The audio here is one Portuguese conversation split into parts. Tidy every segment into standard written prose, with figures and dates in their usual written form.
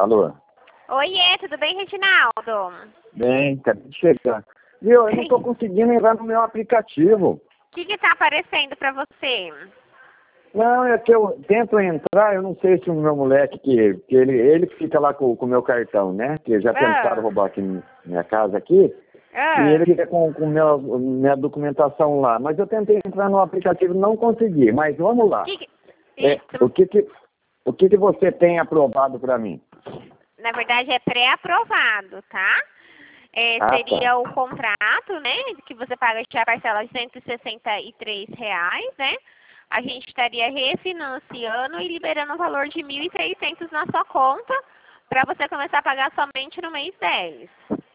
Alô? Oiê, tudo bem, Reginaldo? Bem, acabei de chegar. Viu, eu não tô conseguindo entrar no meu aplicativo. O que tá aparecendo pra você? Não, é que eu tento entrar, eu não sei se o meu moleque, que ele que fica lá com o meu cartão, né? Que já tentaram roubar aqui minha casa aqui. E ele fica com minha documentação lá. Mas eu tentei entrar no aplicativo e não consegui. Mas vamos lá. O que você tem aprovado para mim? Na verdade é pré-aprovado, tá? Seria o contrato, né? Que você paga já a parcela de R$ 163, né? A gente estaria refinanciando e liberando o valor de R$ 1.300 na sua conta para você começar a pagar somente no mês 10.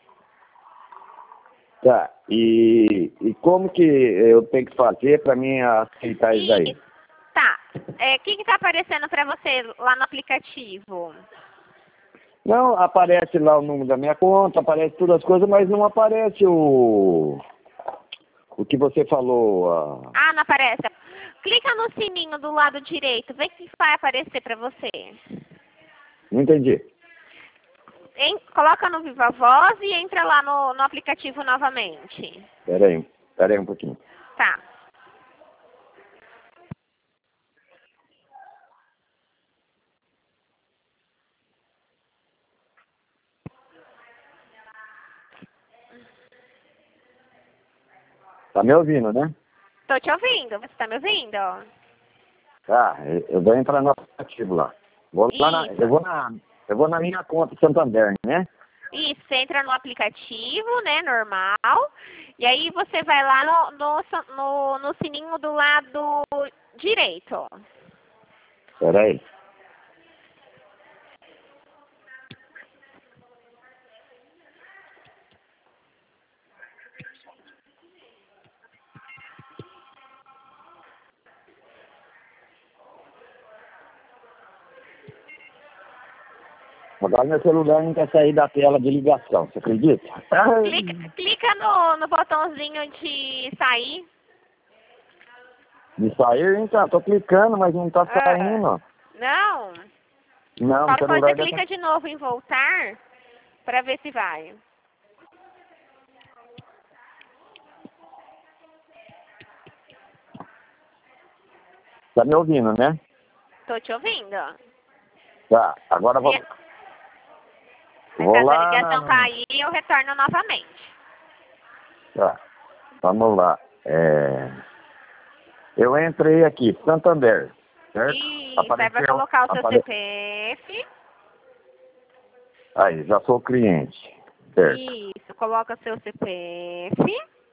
Tá, e como que eu tenho que fazer para mim aceitar isso aí? Tá, o que tá aparecendo para você lá no aplicativo? Não, aparece lá o número da minha conta, aparece todas as coisas, mas não aparece o que você falou. Ah, não aparece. Clica no sininho do lado direito, vê o que vai aparecer para você. Não entendi. Coloca no Viva Voz e entra lá no aplicativo novamente. Peraí um pouquinho. Tá. Tá me ouvindo, né? Tô te ouvindo. Você tá me ouvindo? Tá, eu vou entrar no aplicativo lá. Eu vou na minha conta Santander, né? Isso, você entra no aplicativo, né, normal. E aí você vai lá no sininho do lado direito. Peraí. Agora meu celular não quer sair da tela de ligação, você acredita? Clica no botãozinho de sair. De sair, então, tô clicando, mas não tá saindo. Não? Não, o Qualquer celular coisa, clica de novo em voltar pra ver se vai. Tá me ouvindo, né? Tô te ouvindo. Tá, agora vou Caso lá. a ligação cair, eu retorno novamente. Tá, vamos lá. Eu entrei aqui, Santander, certo? Isso, aí vai colocar o seu CPF. Aí, já sou cliente, certo? Isso, coloca seu CPF.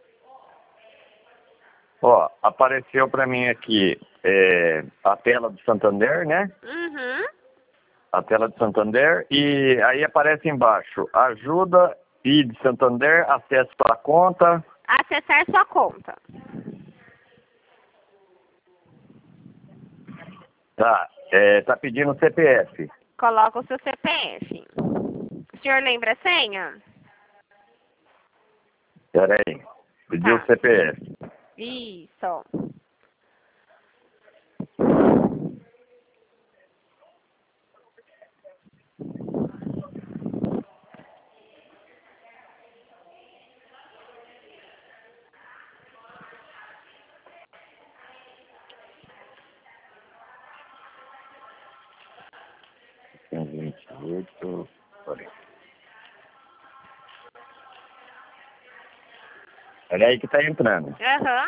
Ó, apareceu pra mim aqui a tela do Santander, né? Uhum. A tela de Santander, e aí aparece embaixo, ajuda e de Santander, acesso à conta. Acessar sua conta. Tá, tá pedindo CPF. Coloca o seu CPF. O senhor lembra a senha? Peraí, pediu o CPF. Isso. Tem 28, olha aí que tá entrando. Aham.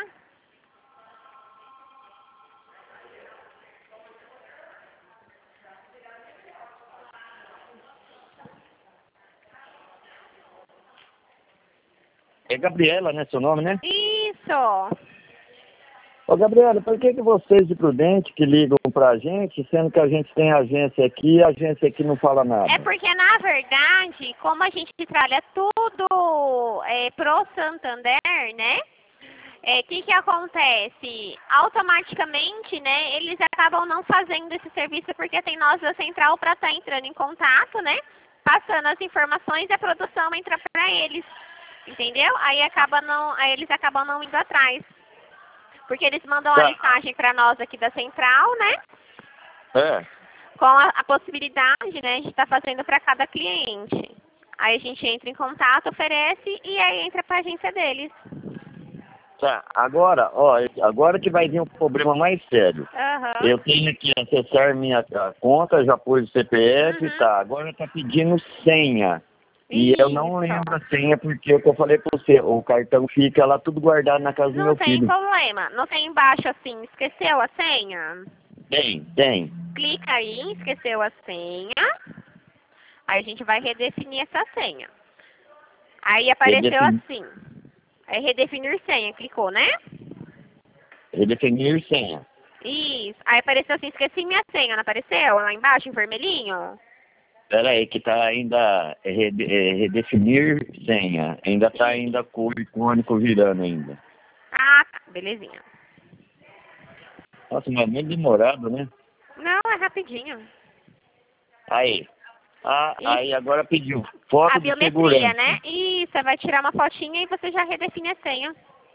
É Gabriela, né, seu nome, né? Isso. Ô, Gabriela, por que vocês de Prudente que ligam pra gente, sendo que a gente tem agência aqui e a agência aqui não fala nada? É porque, na verdade, como a gente trabalha tudo pro Santander, né? O que acontece? Automaticamente, né, eles acabam não fazendo esse serviço porque tem nós da central para estar entrando em contato, né? Passando as informações e a produção entra para eles. Entendeu? Aí eles acabam não indo atrás. Porque eles mandam a listagem para nós aqui da central, né? com a possibilidade, né, de estar fazendo para cada cliente. Aí a gente entra em contato, oferece e aí entra para a agência deles. Tá, agora, ó, agora que vai vir um problema mais sério. Uhum. Eu tenho que acessar minha conta, já pus o CPF, tá. Agora tá pedindo senha. E eu não lembro a senha porque o que eu falei pra você, o cartão fica lá tudo guardado na casa do meu filho. Não tem problema. Não tem embaixo assim, esqueceu a senha? Tem. Clica aí, esqueceu a senha. Aí a gente vai redefinir essa senha. Aí apareceu assim. É redefinir senha, clicou, né? Redefinir senha. Isso. Aí apareceu assim, esqueci minha senha, não apareceu? Lá embaixo, em vermelhinho? Pera aí, que tá ainda redefinir senha. Ainda tá ainda com o icônico virando ainda. Ah, tá. Belezinha. Nossa, mas é muito demorado, né? Não, é rapidinho. Aí. Aí agora pediu foto a de biometria, segurança. né? Isso, você vai tirar uma fotinha e você já redefine a senha.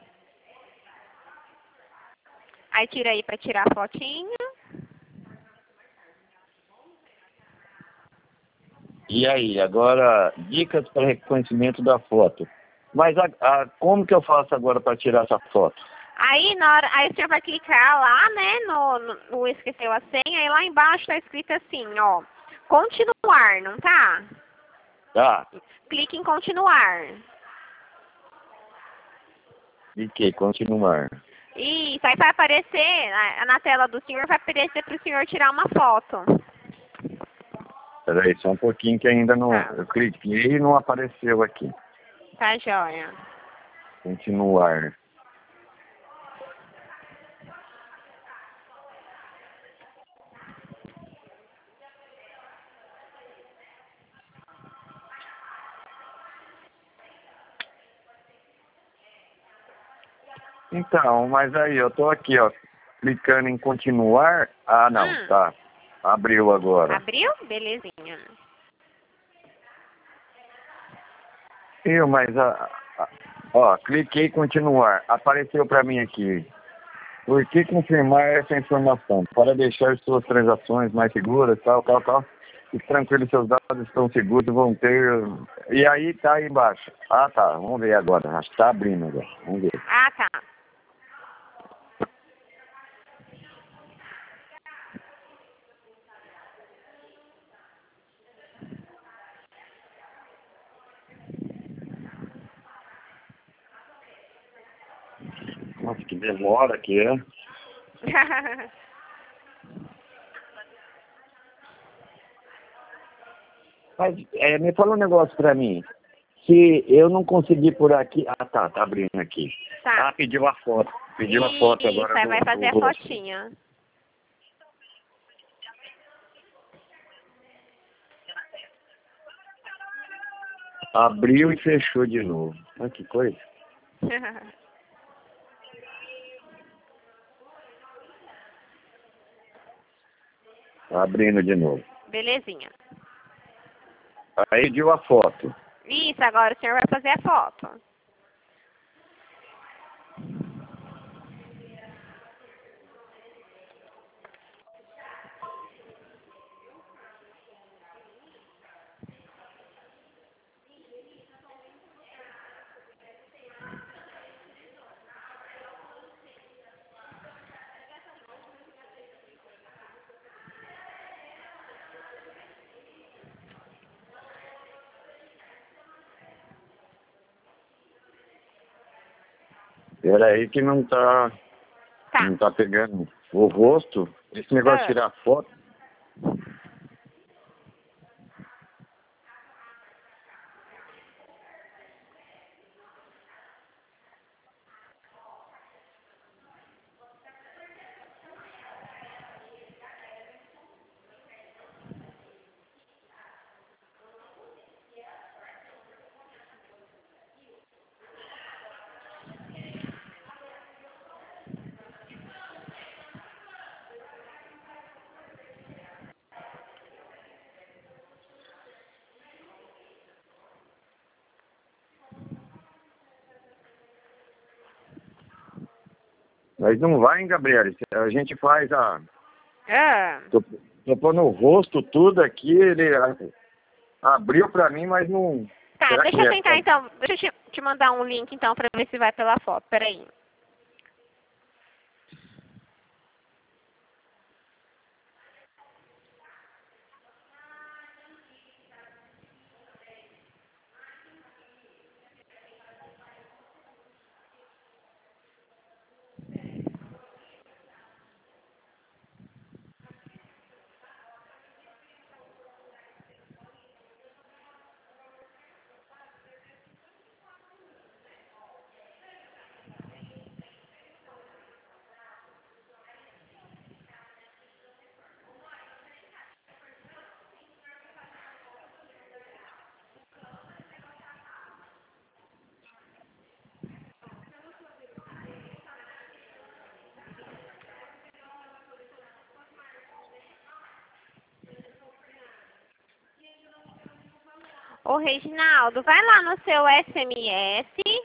Aí tira aí para tirar a fotinha. E aí, agora, dicas para reconhecimento da foto. Mas como que eu faço agora para tirar essa foto? Aí, aí o senhor vai clicar lá, né, no esqueceu a senha, e lá embaixo tá escrito assim, ó, continuar, não tá? Tá. Clique em continuar. Cliquei, continuar. Isso, aí vai aparecer, na tela do senhor, vai aparecer para o senhor tirar uma foto. Peraí, só um pouquinho que ainda não... Tá. Eu cliquei e não apareceu aqui. Tá, joia. Continuar. Então, mas aí, eu tô aqui, ó, clicando em continuar. Ah, não, tá. Abriu agora. Abriu? Belezinha. Mas, ó, cliquei em continuar. Apareceu para mim aqui. Por que confirmar essa informação? Para deixar suas transações mais seguras, tal. E tranquilo, seus dados estão seguros e vão ter... E aí tá aí embaixo. Ah, tá. Vamos ver agora. Acho que tá abrindo agora. Vamos ver. Ah, tá. Nossa, que demora que é. Mas me fala um negócio pra mim. Se eu não conseguir por aqui... Ah, tá abrindo aqui. Tá. Ah, pediu a foto. Pediu a foto agora. Isso, aí vai fazer a fotinha. Abriu e fechou de novo. Olha que coisa. Tá abrindo de novo. Belezinha. Aí deu a foto. Isso, agora o senhor vai fazer a foto. Pera aí que não tá pegando o rosto. Esse negócio de tirar foto. Mas não vai, hein, Gabriel? A gente faz Tô pondo o rosto tudo aqui, ele abriu pra mim, mas não... Tá, Será deixa que eu é? tentar então, deixa eu te mandar um link então pra ver se vai pela foto, peraí. Ô, Reginaldo, vai lá no seu SMS.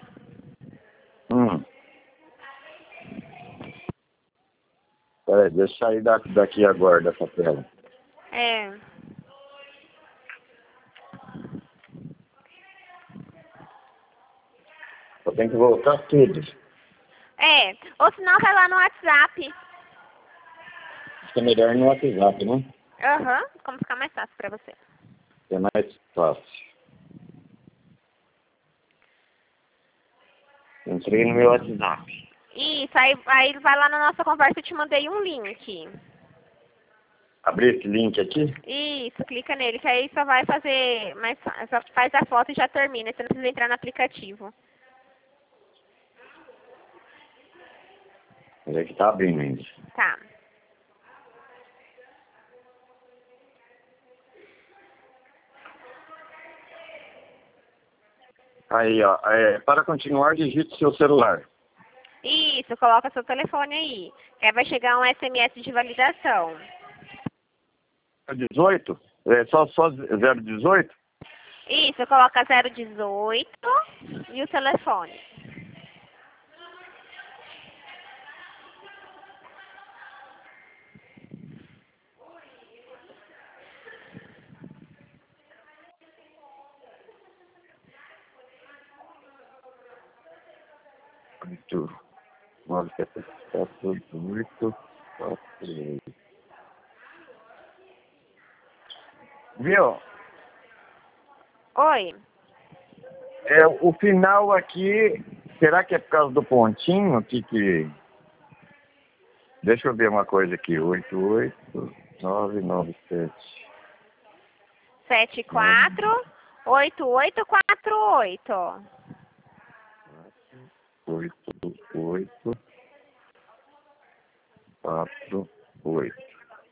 Peraí, deixa eu sair daqui agora, dessa tela. Eu tenho que voltar tudo. Ou senão vai lá no WhatsApp. Acho que é melhor no WhatsApp, né? Como ficar mais fácil pra você. É mais fácil. Entrei no meu WhatsApp. Isso, aí vai lá na nossa conversa, eu te mandei um link. Abrir esse link aqui? Isso, clica nele, que aí só vai fazer, só faz a foto e já termina, você não precisa entrar no aplicativo. Mas é que tá abrindo ainda. Tá. Aí, ó, para continuar, digite seu celular. Isso, coloca seu telefone aí. Que aí vai chegar um SMS de validação. 18? Só 018? Isso, coloca 018 e o telefone. Muito. 97488. Viu? Oi. O final aqui, será que é por causa do pontinho? Deixa eu ver uma coisa aqui. 88997. 748848. 8848.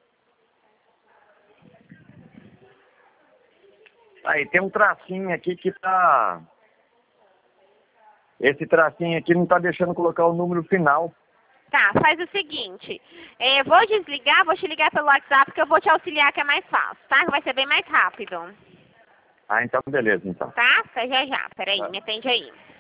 Aí tem um tracinho aqui que tá... Esse tracinho aqui não tá deixando colocar o número final. Tá, faz o seguinte. Vou desligar, vou te ligar pelo WhatsApp que eu vou te auxiliar que é mais fácil, tá? Que vai ser bem mais rápido. Ah, então beleza, então. Tá? Até já já. Peraí, me atende aí.